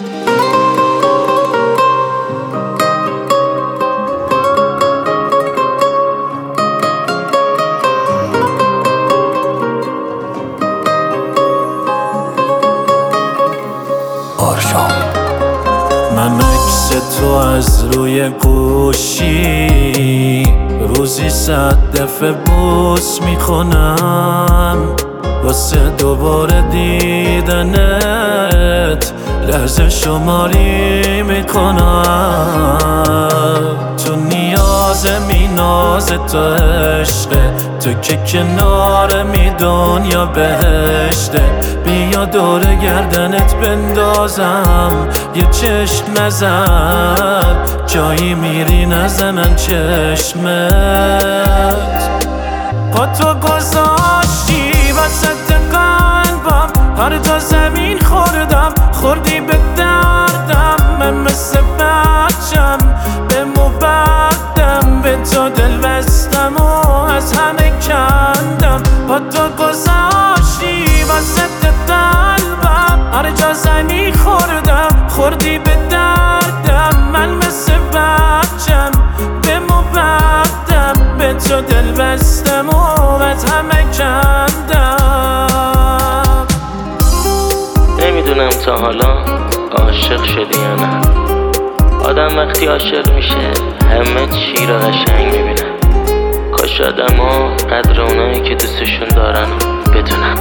من عکس تو از روی گوشی روزی 100 دفعه بوس میکنم واسه دوباره دیدنت لحظه شماری میکنم تو نیاز ناز تو عشقه تو که کنارمی دنیا بهشته بیا دور گردنت بندازم یه چشم نزن جایی میری نزنن چشمت پا تو گذاشتی وسط قلبم هر جا زمین خوردی به دردم من مثل بچم به مبدم به تو دل بستم و از همه کندم پا تو گذاشتی وسط قلبم هر جا زمین خوردی به دردم من مثل بچم به مبدم به تو دل بستم و از همه کندم نمیدونم تا حالا عاشق شدی یا نه آدم وقتی عاشق میشه همه چی رو قشنگ میبینه کاش آدم ها قدر اونایی که دوستشون دارن بدونن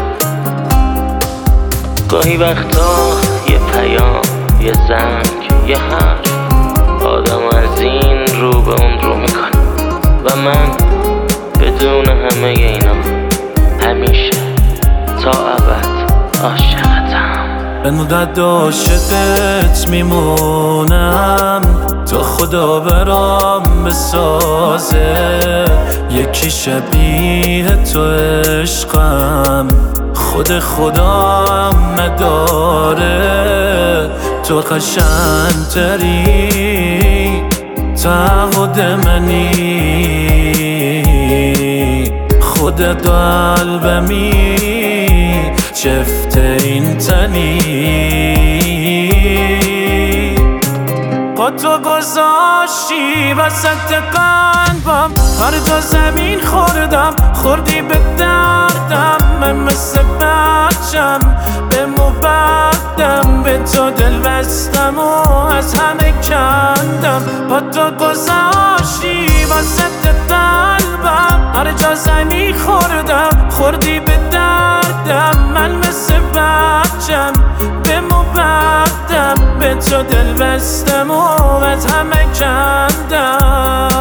گاهی وقتا یه پیام یه زنگ یه حرف آدم از این رو به اون رو میکنه و من بدون همه اینا همیشه تا ابد عاشقتم به مدت عاشقت میمونم تو خدا برام بسازه یکی شبیه تو عشقم خود خدا هم نداره تو قشنگتری تعهد منی خودت قلبمی چفت این تنی پا تو گذاشتی وسط قلبم هر جا زمین خوردی به دردم من مثل بچم به مبدم به تو دل بستم و از همه کندم پا تو گذاشتی وسط قلبم هر جا زمین خوردی به دردم من مثل بچم به مبدم به تو دل بستم و از همه کندم